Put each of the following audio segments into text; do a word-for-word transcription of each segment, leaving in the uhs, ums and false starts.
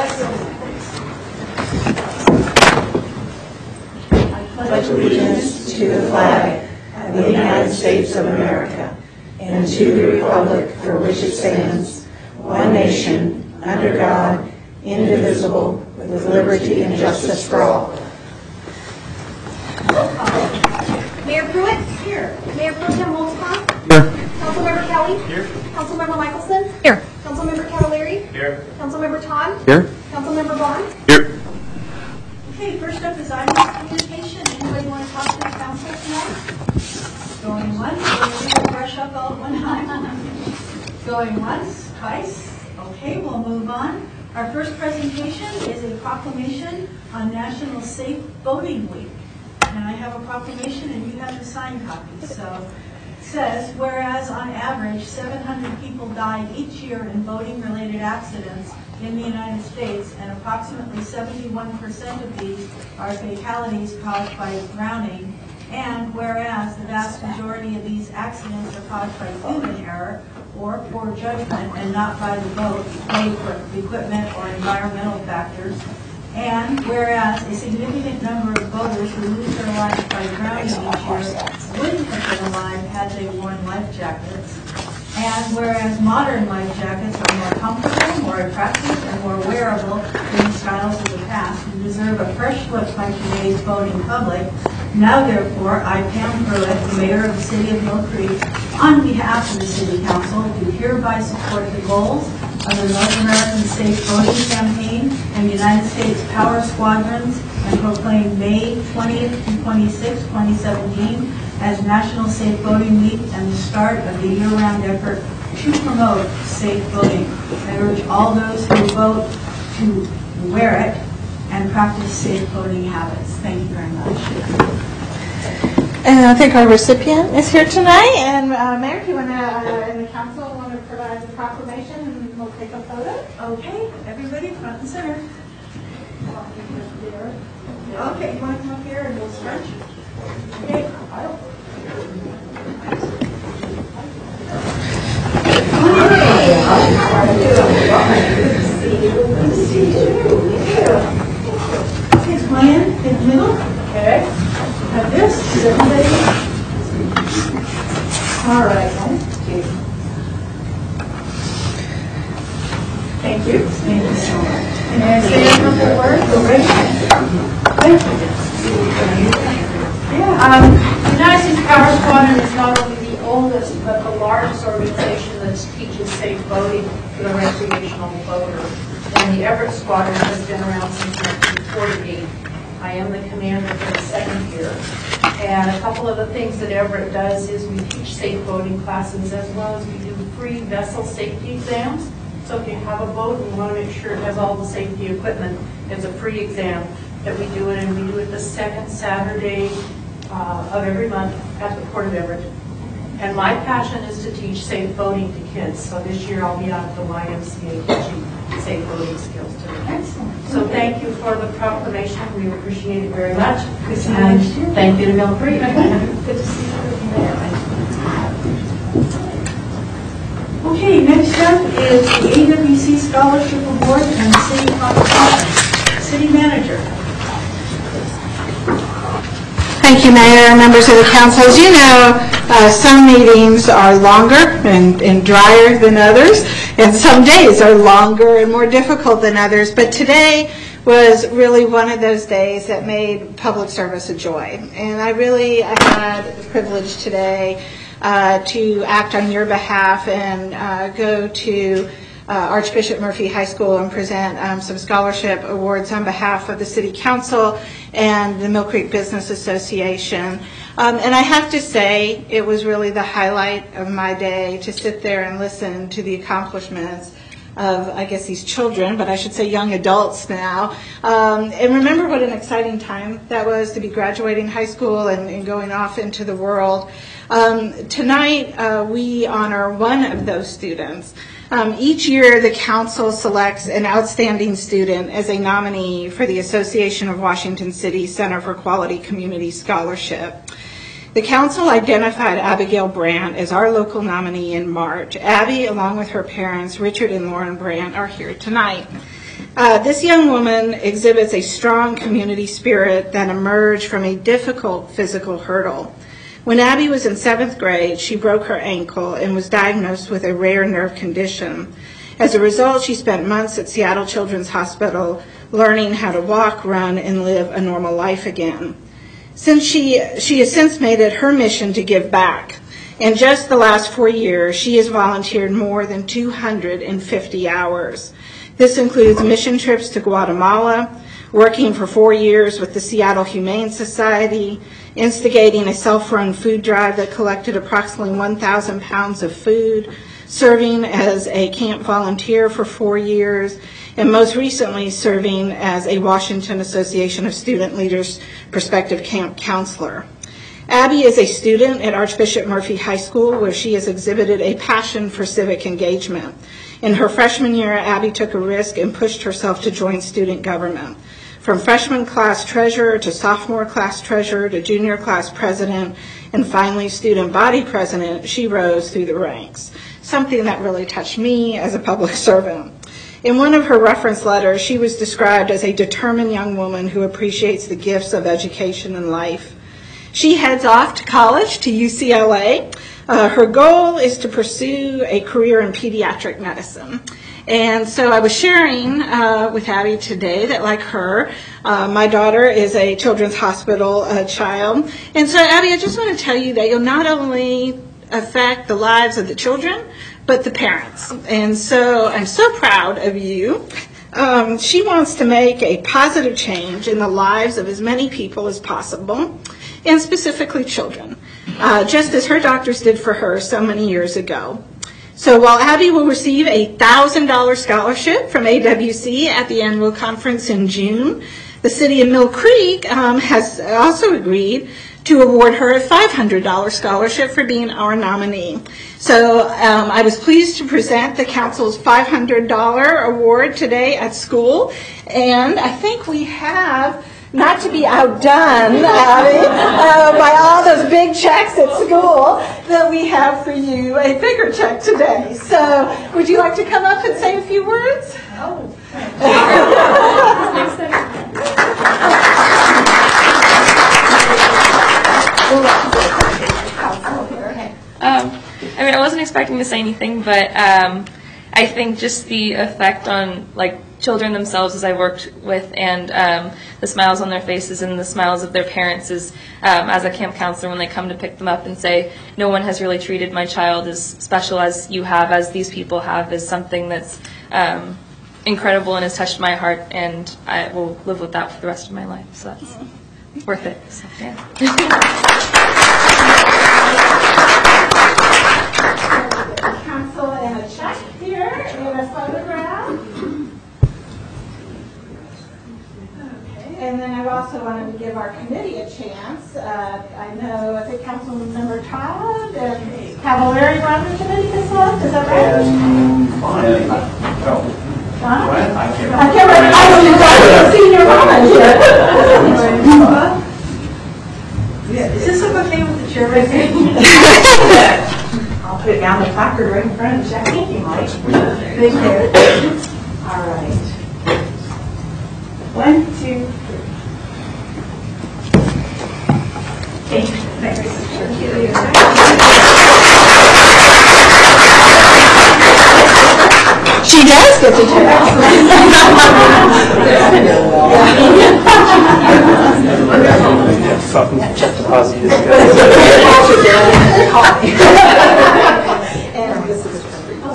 pledge allegiance to the flag of the United States of America and to the republic for which it stands, one nation, under God, indivisible, with liberty and justice for all. Mayor Pruitt? Here. Mayor Pro Tem Moltzcom? Here. Councilmember Kelly? Here. Councilmember Michelson? Here. Councilmember Cavallari? Here. Councilmember Todd? Here. Councilmember Vaughn? Here. Okay, first up is item of communication. Anybody want to talk to the council tonight? Going once, we're going to brush up all at one time. Going once, twice. Okay, we'll move on. Our first presentation is a proclamation on National Safe Voting Week. And I have a proclamation and you have the signed copy. So it says, whereas on average seven hundred people die each year in voting-related accidents in the United States, and approximately seventy-one percent of these are fatalities caused by drowning, and whereas the vast majority of these accidents are caused by human error or poor judgment and not by the vote, made for equipment or environmental factors, and whereas a significant number of voters who lose their lives by drowning each year wouldn't have been alive had they worn life jackets, and whereas modern life jackets are more comfortable, more attractive, and more wearable than the styles of the past and deserve a fresh look by today's voting public, now therefore, I, Pam Pruitt, the mayor of the city of Mill Creek, on behalf of the city council, do hereby support the goals of the North American Safe Voting Campaign and United States Power Squadrons, and proclaim May twentieth to twenty-sixth, twenty seventeen as National Safe Voting Week and the start of the year-round effort to promote safe voting. I urge all those who vote to wear it and practice safe voting habits. Thank you very much. And I think our recipient is here tonight. And uh, Mayor, if you want to, uh, and the council want to provide the proclamation, and we'll take a photo. Okay, everybody front and center. Okay, you want to come up here and we'll stretch? Okay. Okay, plan in the middle. Okay. Have this. Is everybody? All right. Thank you. Thank you so much. Can I say a couple words? Thank you. Yeah. Um, the United States Power Squadron is not only the oldest, but the largest organization that teaches safe voting for the recreational voter. And the Everett Squadron has been around since nineteen forty-eight. I am the commander for the second year. And a couple of the things that Everett does is we teach safe voting classes, as well as we do free vessel safety exams. So if you have a boat and you want to make sure it has all the safety equipment, it's a free exam that we do it, and we do it the second Saturday uh, of every month at the Port of Everett. And my passion is to teach safe voting to kids. So this year I'll be out at the Y M C A teaching safe voting skills to them. Excellent. So thank you for the proclamation. We appreciate it very much. Good to And meet you. thank you to Mill Creek. Good to see you. Okay, next up is the A W C Scholarship Award and the City Competition. City Manager. Thank you, Mayor, and members of the council. As you know, uh, some meetings are longer and, and drier than others, and some days are longer and more difficult than others. But today was really one of those days that made public service a joy. And I really had the privilege today uh, to act on your behalf and uh, go to Uh, Archbishop Murphy High School and present um, some scholarship awards on behalf of the City Council and the Mill Creek Business Association. Um, and I have to say, it was really the highlight of my day to sit there and listen to the accomplishments of, I guess, these children, but I should say young adults now. Um, and remember what an exciting time that was to be graduating high school and, and going off into the world. Um, tonight, uh, we honor one of those students. Um, each year, the council selects an outstanding student as a nominee for the Association of Washington City Center for Quality Community Scholarship. The council identified Abigail Brandt as our local nominee in March. Abby, along with her parents, Richard and Lauren Brandt, are here tonight. Uh, this young woman exhibits a strong community spirit that emerged from a difficult physical hurdle. When Abby was in seventh grade, she broke her ankle and was diagnosed with a rare nerve condition. As a result, she spent months at Seattle Children's Hospital learning how to walk, run, and live a normal life again. Since she, she has since made it her mission to give back. In just the last four years, she has volunteered more than two hundred fifty hours. This includes mission trips to Guatemala, working for four years with the Seattle Humane Society, instigating a self-run food drive that collected approximately one thousand pounds of food, serving as a camp volunteer for four years, and most recently serving as a Washington Association of Student Leaders prospective camp counselor. Abby is a student at Archbishop Murphy High School, where she has exhibited a passion for civic engagement. In her freshman year, Abby took a risk and pushed herself to join student government. From freshman class treasurer to sophomore class treasurer to junior class president, and finally student body president, she rose through the ranks, something that really touched me as a public servant. In one of her reference letters, she was described as a determined young woman who appreciates the gifts of education and life. She heads off to college, to U C L A. Uh, her goal is to pursue a career in pediatric medicine. And so I was sharing uh, with Abby today that, like her, uh, my daughter is a Children's Hospital uh, child. And so, Abby, I just want to tell you that you'll not only affect the lives of the children, but the parents. And so I'm so proud of you. Um, she wants to make a positive change in the lives of as many people as possible, and specifically children, uh, just as her doctors did for her so many years ago. So while Abby will receive a one thousand dollars scholarship from A W C at the annual conference in June, the city of Mill Creek um, has also agreed to award her a five hundred dollars scholarship for being our nominee. So um, I was pleased to present the council's five hundred dollars award today at school, and I think we have, not to be outdone, Abby, uh, by all those big checks at school, that we have for you a bigger check today. So would you like to come up and say a few words? Oh. Um, I mean, I wasn't expecting to say anything, but um, I think just the effect on like children themselves, as I worked with, and um, the smiles on their faces and the smiles of their parents is, um, as a camp counselor, when they come to pick them up and say, no one has really treated my child as special as you have, as these people have, is something that's um, incredible and has touched my heart, and I will live with that for the rest of my life. So that's worth it. So, yeah. Council and a check here and a photograph. Okay. And then I also wanted to give our committee a chance. Uh, I know, I think Councilmember Todd and Cavallari were on the committee this month. Is that right? And, and, no. Huh? What? I can't I can't remember. I was senior mama here. Yeah, is this okay with the chair right there? I'll put it down the placard right in front of Jackie, if you like. Thank you. All right. One, two, three. Okay. She does get to do Something to check the positive. And this is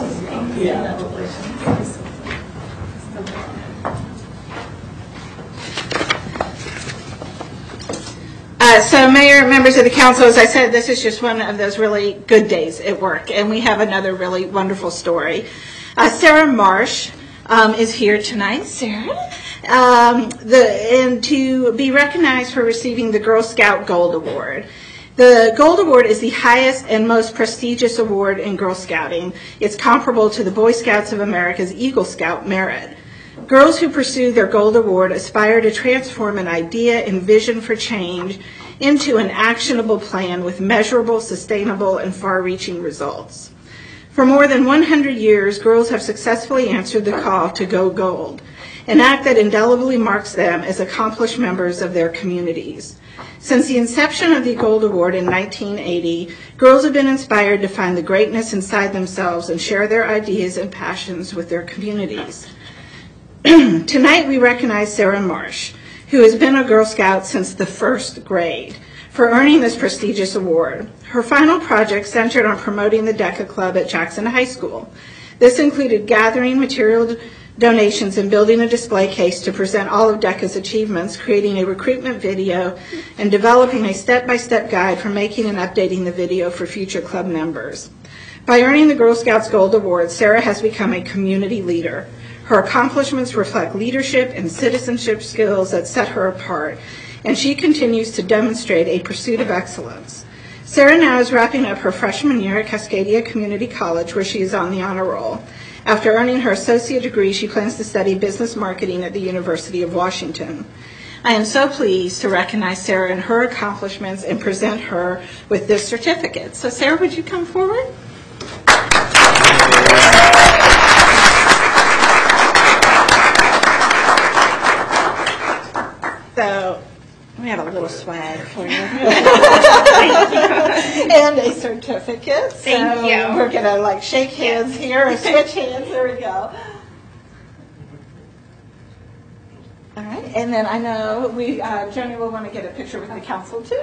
Uh, so, Mayor, members of the council, as I said, this is just one of those really good days at work, and we have another really wonderful story. Uh, Sarah Marsh um, is here tonight. Sarah, um, the, and to be recognized for receiving the Girl Scout Gold Award. The Gold Award is the highest and most prestigious award in Girl Scouting. It's comparable to the Boy Scouts of America's Eagle Scout Merit. Girls who pursue their Gold Award aspire to transform an idea and vision for change into an actionable plan with measurable, sustainable, and far-reaching results. For more than one hundred years, girls have successfully answered the call to go gold. an act that indelibly marks them as accomplished members of their communities. Since the inception of the Gold Award in nineteen eighty, girls have been inspired to find the greatness inside themselves and share their ideas and passions with their communities. Tonight we recognize Sarah Marsh, who has been a Girl Scout since the first grade, for earning this prestigious award. Her final project centered on promoting the DECA Club at Jackson High School. This included gathering material donations and building a display case to present all of DECA's achievements, creating a recruitment video, and developing a step-by-step guide for making and updating the video for future club members. By earning the Girl Scouts Gold Award, Sarah has become a community leader. Her accomplishments reflect leadership and citizenship skills that set her apart, and she continues to demonstrate a pursuit of excellence. Sarah now is wrapping up her freshman year at Cascadia Community College, where she is on the honor roll. After earning her associate degree, she plans to study business marketing at the University of Washington. I am so pleased to recognize Sarah and her accomplishments and present her with this certificate. So Sarah, would you come forward? So we have a little swag for you. And a certificate. Thank so you. We're going to like shake hands here or switch hands. There we go. All right. And then I know we, uh, Joni will want to get a picture with the council too.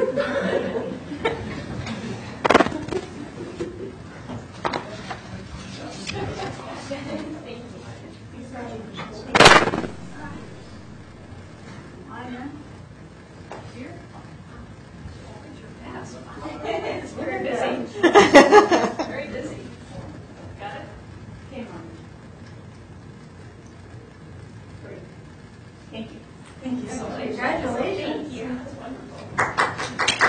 Very busy. Very busy. Got it? Came on. Great. Thank you. Thank you so much. Congratulations. Thank you. That's wonderful.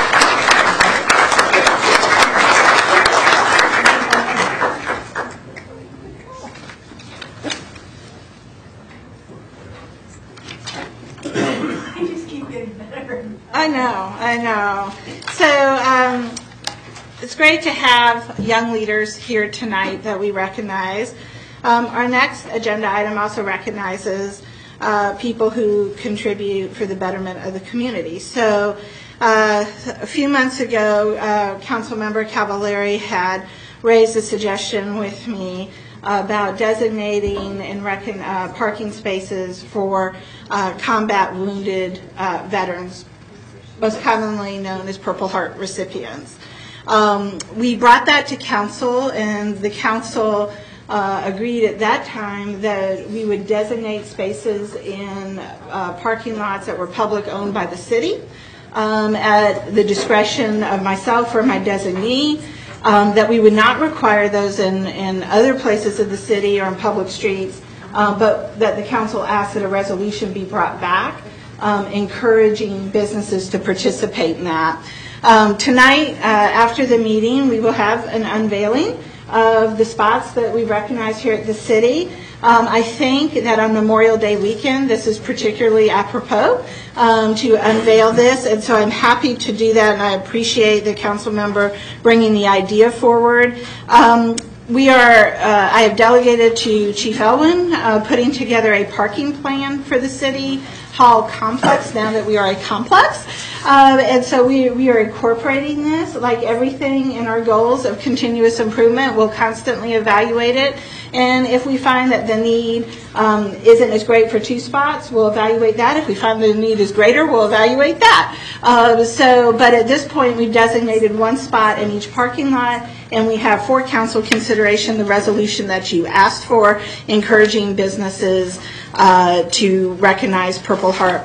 I just keep getting better. I know, I know. So um, it's great to have young leaders here tonight that we recognize. Um, our next agenda item also recognizes uh, people who contribute for the betterment of the community. So uh, a few months ago, uh, Councilmember Cavallari had raised a suggestion with me about designating and recon, uh, parking spaces for uh, combat wounded uh, veterans, most commonly known as Purple Heart recipients. Um, we brought that to council, and the council uh, agreed at that time that we would designate spaces in uh, parking lots that were public owned by the city um, at the discretion of myself or my designee. Um, that we would not require those in, in other places of the city or in public streets, uh, but that the council asked that a resolution be brought back, um, encouraging businesses to participate in that. Um, tonight, uh, after the meeting, we will have an unveiling of the spots that we recognize here at the city. Um, I think that on Memorial Day weekend, this is particularly apropos um, to unveil this, and so I'm happy to do that, and I appreciate the council member bringing the idea forward. Um, we are, uh, I have delegated to Chief Elwin uh, putting together a parking plan for the city hall complex now that we are a complex. Uh, and so we, we are incorporating this. Like everything in our goals of continuous improvement, we'll constantly evaluate it. And if we find that the need um, isn't as great for two spots, we'll evaluate that. If we find the need is greater, we'll evaluate that. Uh, so, but at this point, we've designated one spot in each parking lot, and we have for council consideration the resolution that you asked for, encouraging businesses uh, to recognize Purple Heart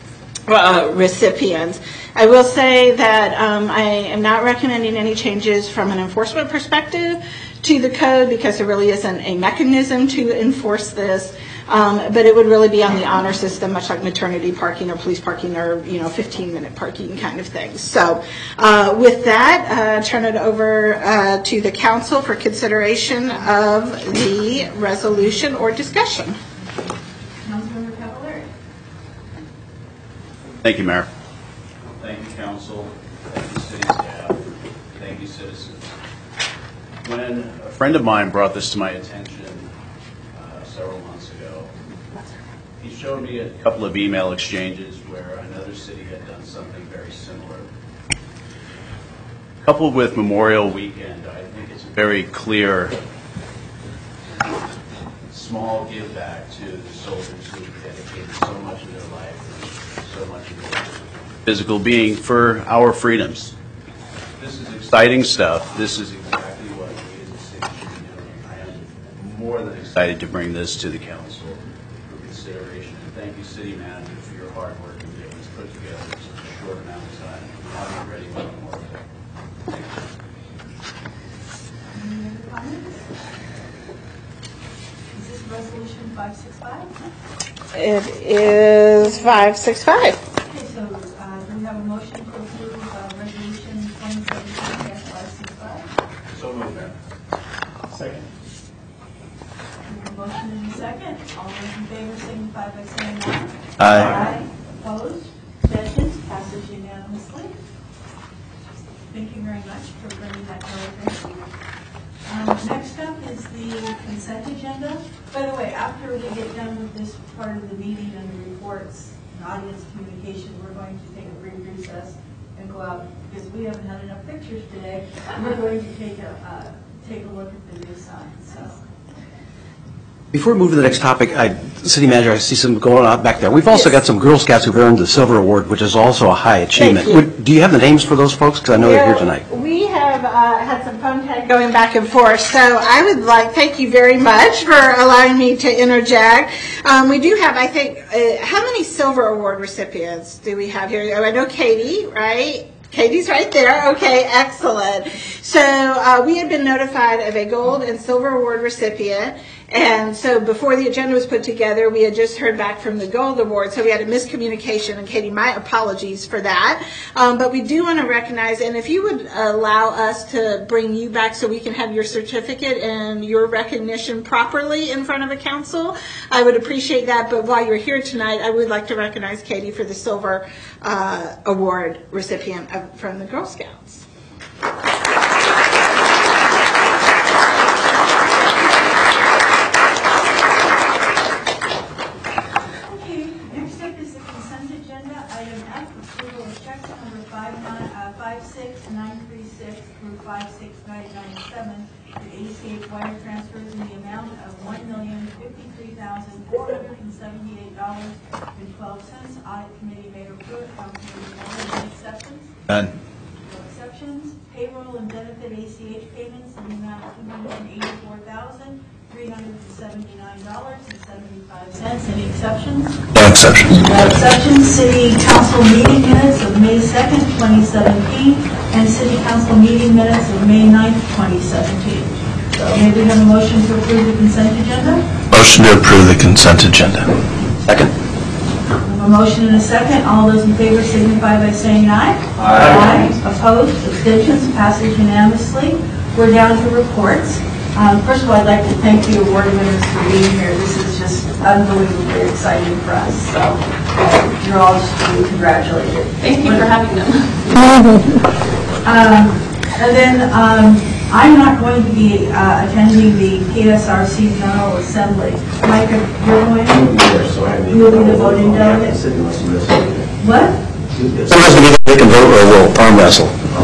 uh, recipients. I will say that um, I am not recommending any changes from an enforcement perspective to the code because there really isn't a mechanism to enforce this, um, but it would really be on the honor system, much like maternity parking or police parking or, you know, fifteen minute parking kind of things. So uh, with that, uh, turn it over uh, to the council for consideration of the resolution or discussion. Councilmember Cavallari. Thank you, Mayor. Thank you, council. Thank you, city staff. Thank you, citizens. When a friend of mine brought this to my attention uh, several months ago, he showed me a couple of email exchanges where another city had done something very similar. Coupled with Memorial Weekend, I think it's a very clear, small give back to the soldiers who have dedicated so much of their life, so much of their physical being for our freedoms. This is exciting stuff. This is exactly what we as a city should be doing. I am more than excited to bring this to the council for consideration. And thank you, City Manager, for your hard work in getting this put together in such a short amount of time. I'll be ready for more of it. Thank you. Any other comments? Is this resolution five sixty-five? It is five six five. Okay, so uh, do we have a motion to approve uh, resolution twenty seventeen five sixty-five? So moved, Mayor. Second. We have a motion and a second. All those in favor signify by saying aye. Aye. Opposed? Abstentions? Passes unanimously. Thank you very much for bringing that to our attention. Um, Next up is the consent agenda. By the way, after we get done with this part of the meeting and the reports and audience communication, we're going to take a brief recess and go out, because we haven't had enough pictures today. We're going to take a, uh, take a look at the new sign, so. Before we move to the next topic, I, City Manager, I see some going on back there. We've also got some Girl Scouts who've earned the Silver Award, which is also a high achievement. you. Would- Do you have the names for those folks? Because I know they're here tonight. We have uh, had some phone tag going back and forth, so I would like, thank you very much for allowing me to interject. Um, we do have, I think, uh, how many Silver Award recipients do we have here? Oh, I know Katie, right? Katie's right there. Okay, excellent. So uh, we had been notified of a gold and silver award recipient. And so before the agenda was put together, we had just heard back from the gold award. So we had a miscommunication. And Katie, my apologies for that. Um, but we do want to recognize, and if you would allow us to bring you back so we can have your certificate and your recognition properly in front of a council, I would appreciate that. But while you're here tonight, I would like to recognize Katie for the silver uh, award recipient of, from the Girl Scouts. Okay, next up is the consent agenda. Item F, approval of checks number five nine, uh, five six nine three six through five six nine nine seven to A C H wire transfers in the amount of one million fifty-three thousand four hundred and seventy-eight dollars and twelve cents. Audit committee may approve. Councilmember Miller, any exceptions? None. No exceptions. Payroll and benefit A C H payments in the amount of two hundred and eighty-four thousand three hundred and seventy-nine dollars and seventy-five cents. Any exceptions? No exceptions. No exceptions. City council meeting minutes of May second, twenty seventeen, and city council meeting minutes of May ninth, twenty seventeen. May we have a motion to approve the consent agenda? Motion to approve the consent agenda. Second? We have a motion and a second. All those in favor signify by saying aye. Aye. Opposed, abstentions, passes unanimously. We're down to reports. Um, First of all, I'd like to thank the award winners for being here. This is just unbelievably exciting for us, so uh, you're all just to be congratulated. Thank you for having them. Um, And then um, I'm not going to be uh, attending the P S R C General Assembly. Micah, you're going? You'll be the voting delegate? What? Sometimes we they can vote or we'll arm wrestle.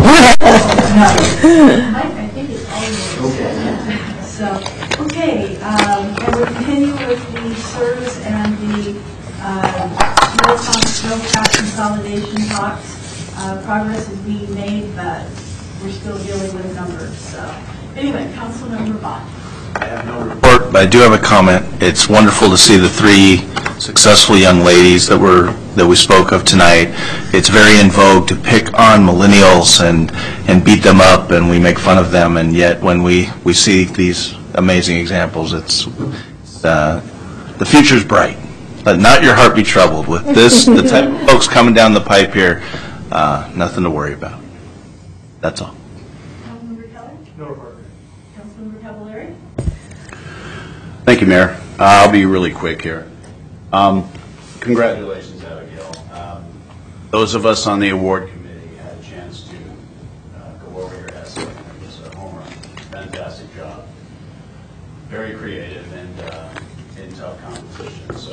No. Mike, I think it's all yours. So, okay, um, and we'll continue with the S E R S and the um, snow con- snowpack consolidation talks. Uh, Progress is being made, but we're still dealing with numbers, so. Anyway, Councilmember Bott. I have no report, but I do have a comment. It's wonderful to see the three successful young ladies that were that we spoke of tonight. It's very in vogue to pick on millennials and and beat them up, and we make fun of them. And yet, when we we see these amazing examples, it's uh, the future's bright. Let not your heart be troubled. With this, the type of folks coming down the pipe here, uh, nothing to worry about. That's all. Councilmember Keller? No report. Councilmember Cavallari? Thank you, Mayor. Uh, I'll be really quick here. Um, Congratulations, Abigail. Um, Those of us on the award committee had a chance to uh, go over your essay. It was a home run. Fantastic job. Very creative and uh, in tough competition, so kudos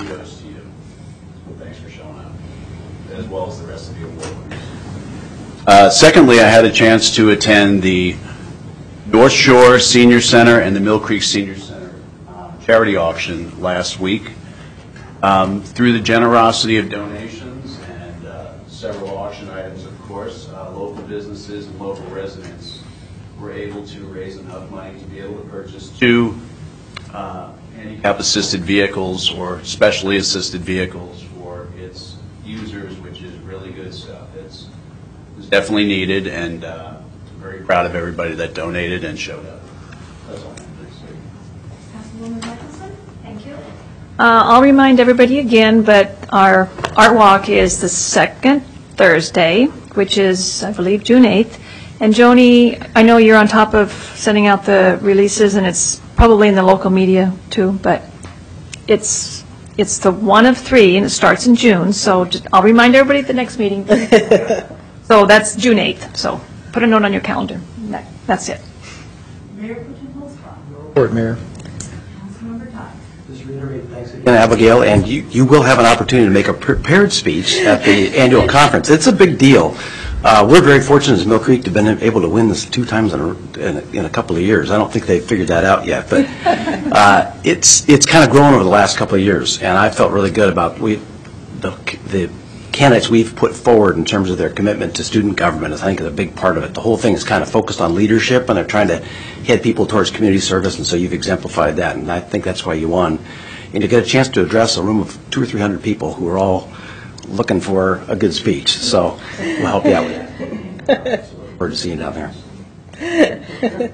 kudos to you. Thanks for showing up, as well as the rest of the award winners. Uh, secondly, I had a chance to attend the North Shore Senior Center and the Mill Creek Senior Center uh, charity auction last week. Um, through the generosity of donations and uh, several auction items, of course, uh, local businesses and local residents were able to raise enough money to be able to purchase two uh, handicap-assisted vehicles or specially assisted vehicles for its users, which is really good stuff. It's, it's definitely needed, and uh, I'm very proud of everybody that donated and showed up. That's all. Councilwoman Michelson? Thank you. Uh, I'll remind everybody again, but our Art Walk is the second Thursday, which is, I believe, June eighth. And Joni, I know you're on top of sending out the releases, and it's probably in the local media too, but it's it's the one of three, and it starts in June, so just, I'll remind everybody at the next meeting. So that's June eighth, so put a note on your calendar. That, that's it. Mayor Pro Tem Holzbach. Report, Mayor. Councilmember Todd. Just reiterate, thanks again, Abigail, and you, you will have an opportunity to make a prepared speech at the annual conference. It's a big deal. Uh, we're very fortunate as Mill Creek to have been able to win this two times in a, in a, in a couple of years. I don't think they've figured that out yet, but uh, it's it's kind of grown over the last couple of years, and I felt really good about we the the candidates we've put forward in terms of their commitment to student government. I think is a big part of it. The whole thing is kind of focused on leadership, and they're trying to head people towards community service, and so you've exemplified that, and I think that's why you won. And to get a chance to address a room of two or three hundred people who are all looking for a good speech, so we'll help you out with it. So look forward to seeing you down there.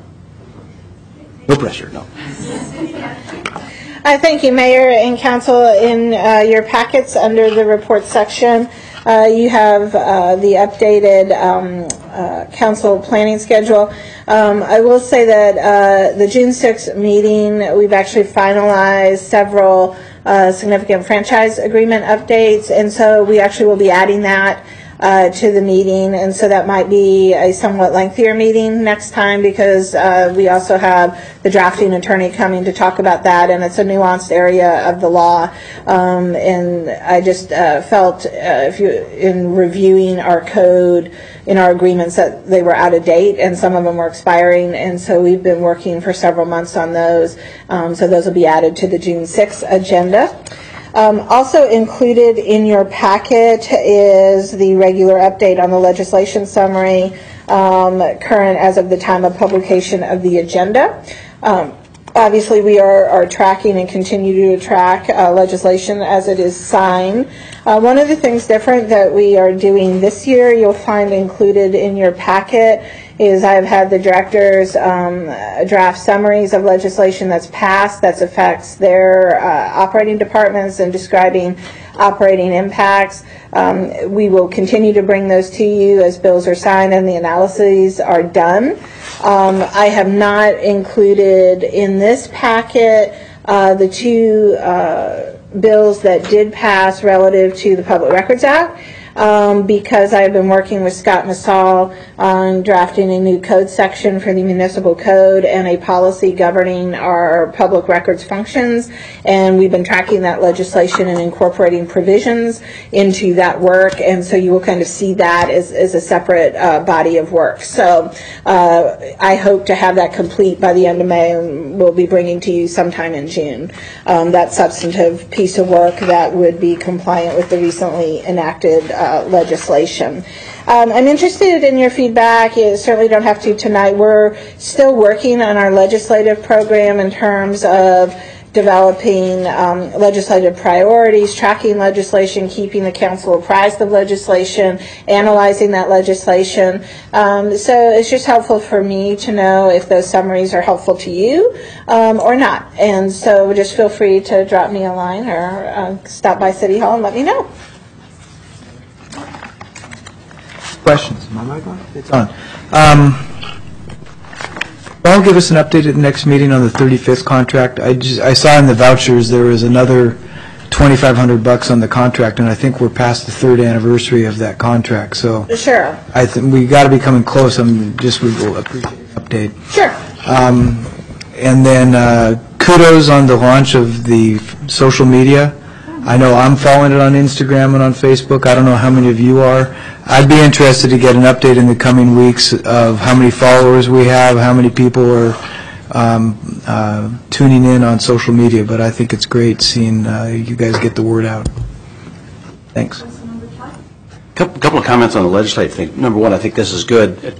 No pressure, no. Uh, Thank you, Mayor and Council. In uh, your packets under the report section, uh, you have uh, the updated um, uh, council planning schedule. Um, I will say that uh, the June sixth meeting, we've actually finalized several uh, significant franchise agreement updates, and so we actually will be adding that Uh, to the meeting, and so that might be a somewhat lengthier meeting next time because uh, we also have the drafting attorney coming to talk about that, and it's a nuanced area of the law. Um, and I just uh, felt, uh, if you in reviewing our code, in our agreements, that they were out of date, and some of them were expiring, and so we've been working for several months on those. Um, so those will be added to the June sixth agenda. Um, also included in your packet is the regular update on the legislation summary, um, current as of the time of publication of the agenda. Um, obviously, we are, are tracking and continue to track uh, legislation as it is signed. Uh, one of the things different that we are doing this year, you'll find included in your packet, is I've had the directors um, draft summaries of legislation that's passed that affects their uh, operating departments and describing operating impacts. Um, we will continue to bring those to you as bills are signed and the analyses are done. Um, I have not included in this packet uh, the two uh, bills that did pass relative to the Public Records Act. Um, because I have been working with Scott Massal on drafting a new code section for the municipal code and a policy governing our public records functions, and we've been tracking that legislation and incorporating provisions into that work, and so you will kind of see that as, as a separate uh, body of work. So uh, I hope to have that complete by the end of May, and we'll be bringing to you sometime in June. Um, that substantive piece of work that would be compliant with the recently enacted uh, Uh, legislation. Um, I'm interested in your feedback. You certainly don't have to tonight. We're still working on our legislative program in terms of developing um, legislative priorities, tracking legislation, keeping the council apprised of legislation, analyzing that legislation. Um, so it's just helpful for me to know if those summaries are helpful to you um, or not. And so just feel free to drop me a line or uh, stop by City Hall and let me know. Questions? Am I mic on? It's on. Um, I'll give us an update at the next meeting on the thirty-fifth contract. I just, I saw in the vouchers there was another twenty-five hundred bucks on the contract, and I think we're past the third anniversary of that contract. So Sure. I think we got to be coming close. I'm just we will appreciate the update. Sure. Um, and then uh, kudos on the launch of the social media I know I'm following it on Instagram and on Facebook. I don't know how many of you are. I'd be interested to get an update in the coming weeks of how many followers we have, how many people are um, uh, tuning in on social media, but I think it's great seeing uh, you guys get the word out. Thanks. Couple couple of comments on the legislative thing. Number one, I think this is good.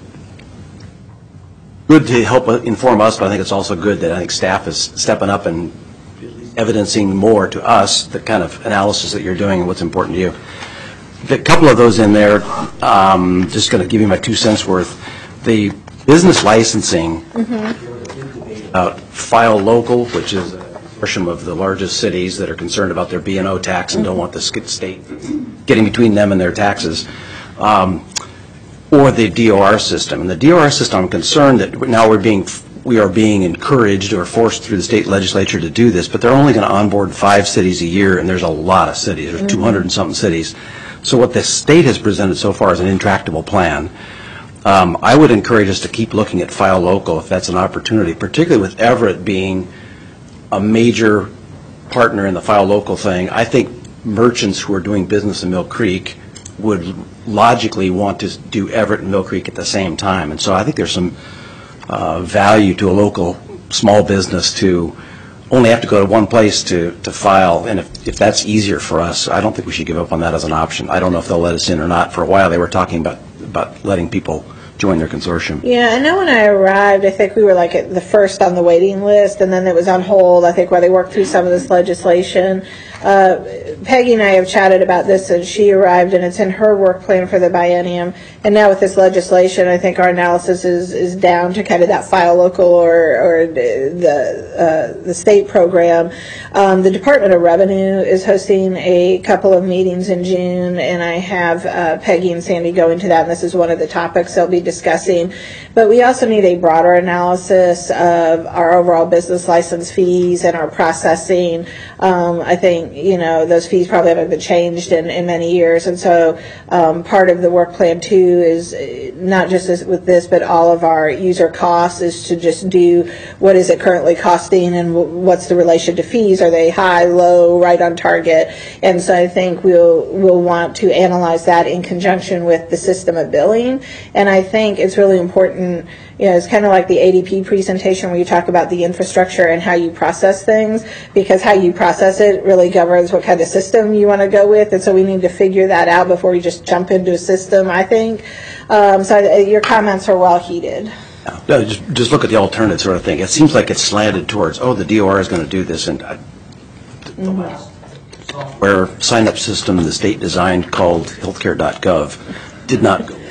Good to help inform us, but I think it's also good that I think staff is stepping up and evidencing more to us the kind of analysis that you're doing and what's important to you. A couple of those in there, um, just going to give you my two cents worth. The business licensing, mm-hmm. about File Local, which is a portion of the largest cities that are concerned about their B and O tax and don't want the state getting between them and their taxes, um, or the D O R system. And the D O R system, I'm concerned that now we're being we are being encouraged or forced through the state legislature to do this, but they're only going to onboard five cities a year, and there's a lot of cities. There's mm-hmm. two hundred and something cities. So what the state has presented so far is an intractable plan. Um, I would encourage us to keep looking at File Local if that's an opportunity, particularly with Everett being a major partner in the File Local thing. I think merchants who are doing business in Mill Creek would logically want to do Everett and Mill Creek at the same time. And so I think there's some uh, value to a local small business to only have to go to one place to, to file. And if, if that's easier for us, I don't think we should give up on that as an option. I don't know if they'll let us in or not. For a while they were talking about, about letting people join their consortium. Yeah, I know when I arrived, I think we were like at the first on the waiting list, and then it was on hold, I think, while they worked through some of this legislation. Uh, Peggy and I have chatted about this since she arrived, and it's in her work plan for the biennium. And now with this legislation, I think our analysis is, is down to kind of that File Local or, or the uh, the state program. Um, the Department of Revenue is hosting a couple of meetings in June, and I have uh, Peggy and Sandy go into that, and this is one of the topics they'll be discussing. But we also need a broader analysis of our overall business license fees and our processing. Um, I think, you know, those fees probably haven't been changed in, in many years. And so um, part of the work plan, too, is not just as with this, but all of our user costs is to just do what is it currently costing and w- what's the relation to fees. Are they high, low, right on target? And so I think we'll, we'll want to analyze that in conjunction with the system of billing. And I think it's really important. You know, it's kind of like the A D P presentation where you talk about the infrastructure and how you process things, because how you process it really governs what kind of system you want to go with. And so we need to figure that out before we just jump into a system, I think. Um, so your comments are well heeded. No, just, just look at the alternative sort of thing. It seems like it's slanted towards, oh, the D O R is going to do this, and uh, the last software sign-up system the state designed called healthcare dot gov did not go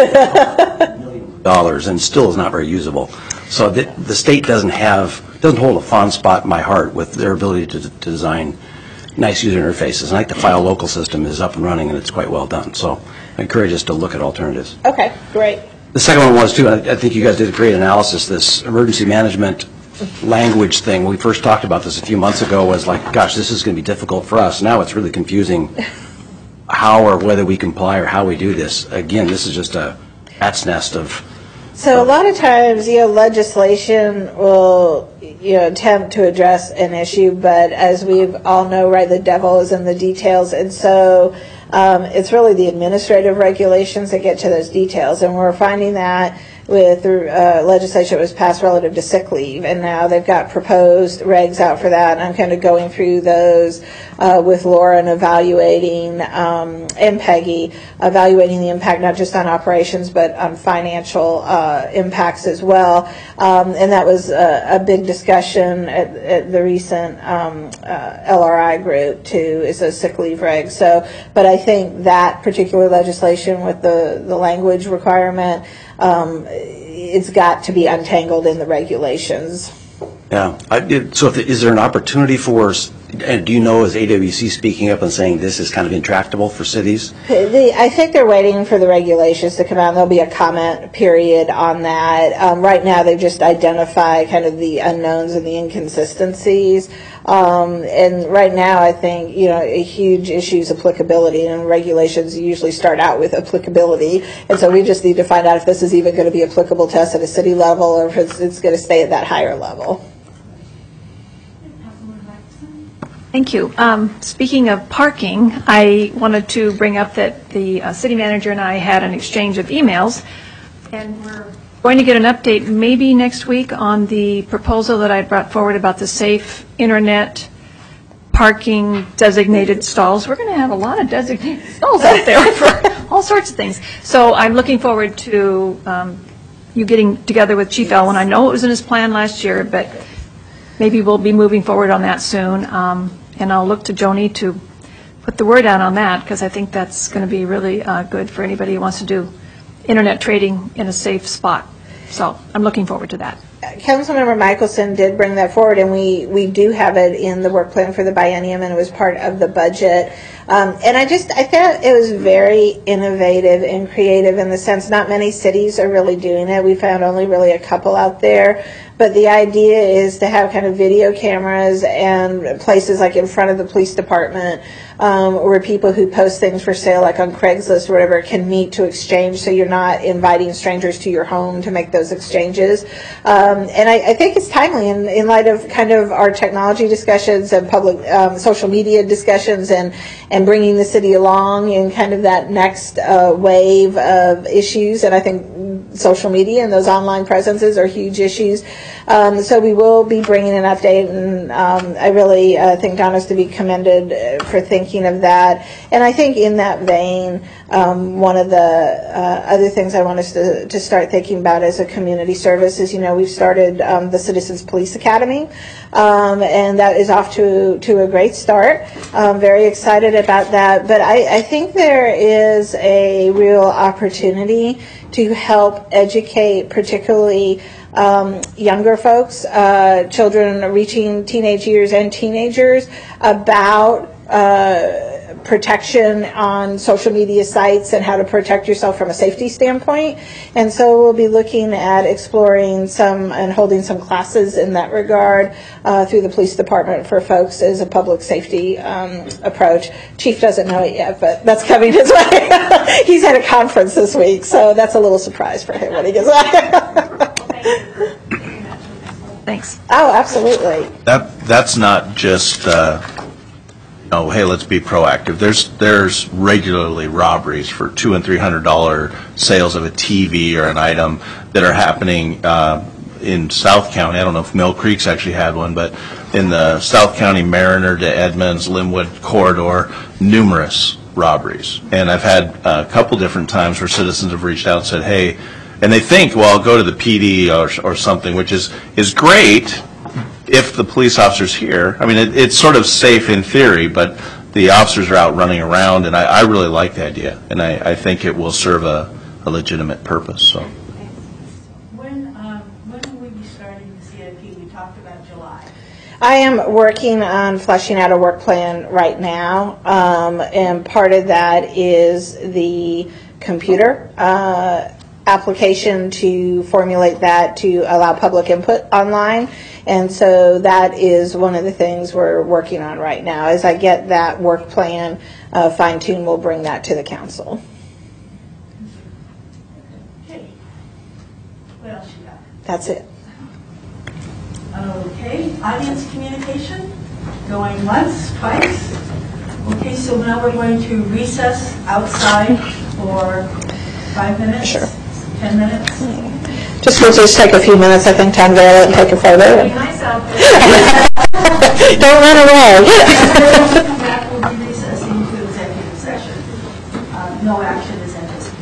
dollars and still is not very usable. So the, the state doesn't have, doesn't hold a fond spot in my heart with their ability to, to design nice user interfaces. And I think the File Local system is up and running, and it's quite well done. So I encourage us to look at alternatives. Okay, great. The second one was, too, and I, I think you guys did a great analysis, this emergency management language thing. We first talked about this a few months ago, was like, gosh, this is going to be difficult for us. Now it's really confusing how or whether we comply or how we do this. Again, this is just a rat's nest of... So a lot of times, you know, legislation will, you know, attempt to address an issue, but as we all know, right, the devil is in the details, and so um, it's really the administrative regulations that get to those details, and we're finding that with the uh, legislation that was passed relative to sick leave, and now they've got proposed regs out for that, and I'm kind of going through those uh, with Laura and evaluating, um, and Peggy, evaluating the impact not just on operations but on financial uh, impacts as well. Um, and that was a, a big discussion at, at the recent um, uh, L R I group too, is those sick leave regs. So, but I think that particular legislation with the, the language requirement, um, it's got to be untangled in the regulations. Yeah. I did, so if, is there an opportunity for us, and do you know, is A W C speaking up and saying this is kind of intractable for cities? The, I think they're waiting for the regulations to come out. There'll be a comment period on that. Um, right now, they've just identified kind of the unknowns and the inconsistencies. Um, and right now, I think, you know, a huge issue is applicability, and regulations usually start out with applicability. And so we just need to find out if this is even going to be applicable to us at a city level, or if it's, it's going to stay at that higher level. Thank you. Um, Speaking of parking, I wanted to bring up that the uh, city manager and I had an exchange of emails, and we're going to get an update maybe next week on the proposal that I brought forward about the safe internet parking designated stalls. We're going to have a lot of designated stalls out there for all sorts of things. So I'm looking forward to um, you getting together with Chief Elwin. I know it was in his plan last year, but maybe we'll be moving forward on that soon. Um, and I'll look to Joni to put the word out on that, because I think that's going to be really uh, good for anybody who wants to do internet trading in a safe spot. So I'm looking forward to that. Councilmember Michelson did bring that forward, and we, we do have it in the work plan for the biennium, and it was part of the budget. Um, and I just, I thought it was very innovative and creative in the sense not many cities are really doing it. We found only really a couple out there. But the idea is to have kind of video cameras and places like in front of the police department um, where people who post things for sale, like on Craigslist or whatever, can meet to exchange, so you're not inviting strangers to your home to make those exchanges. Um, and I, I think it's timely in, in light of kind of our technology discussions and public um, social media discussions, and, and bringing the city along in kind of that next uh, wave of issues. And I think social media and those online presences are huge issues. Um, so we will be bringing an update, and um, I really uh, think Donna's to be commended for thinking of that. And I think in that vein, um, one of the uh, other things I want us to, to start thinking about as a community service is, you know, we've started um, the Citizens Police Academy, um, and that is off to, to a great start. I'm very excited about that. But I, I think there is a real opportunity to help educate, particularly Um, younger folks, uh, children reaching teenage years and teenagers, about uh, protection on social media sites and how to protect yourself from a safety standpoint. And so we'll be looking at exploring some and holding some classes in that regard uh, through the police department for folks as a public safety um, approach. Chief doesn't know it yet, but that's coming his way. He's at a conference this week, so that's a little surprise for him when he gets back. Thanks. Oh, absolutely. That, that's not just, uh, you know, hey, let's be proactive. There's, there's regularly robberies for two and three hundred dollar sales of a T V or an item that are happening uh, in South County. I don't know if Mill Creek's actually had one, but in the South County Mariner to Edmonds, Linwood corridor, numerous robberies. And I've had a couple different times where citizens have reached out and said, hey, and they think, well, I'll go to the P D or, or something, which is, is great if the police officer's here. I mean, it, it's sort of safe in theory, but the officers are out running around, and I, I really like the idea, and I, I think it will serve a, a legitimate purpose. So. When, um, when will we be starting the C I P? We talked about July. I am working on fleshing out a work plan right now, um, and part of that is the computer uh, application to formulate that to allow public input online. And so that is one of the things we're working on right now. As I get that work plan uh, fine-tuned, we'll bring that to the council. Okay. What else you got? That's it. Okay, audience communication, going once, twice. Okay, so now we're going to recess outside for five minutes? Sure. Ten minutes? Just we'll just take a few minutes, I think, to unveil it and take a photo. Very nice out there. Don't run away. When we come back, we'll be recessing to executive session. Uh, No action is anticipated.